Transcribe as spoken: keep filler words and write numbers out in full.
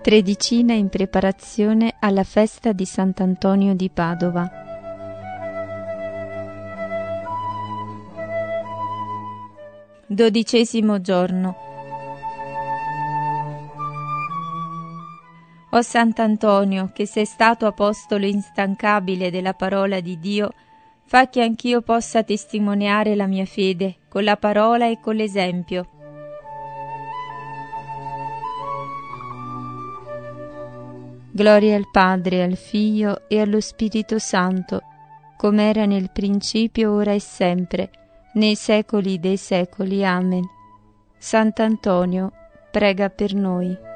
Tredicina in preparazione alla festa di Sant'Antonio di Padova. Dodicesimo giorno. O Sant'Antonio, che sei stato apostolo instancabile della parola di Dio, fa che anch'io possa testimoniare la mia fede con la parola e con l'esempio. Gloria al Padre, al Figlio e allo Spirito Santo, come era nel principio, ora e sempre, nei secoli dei secoli. Amen. Sant'Antonio, prega per noi.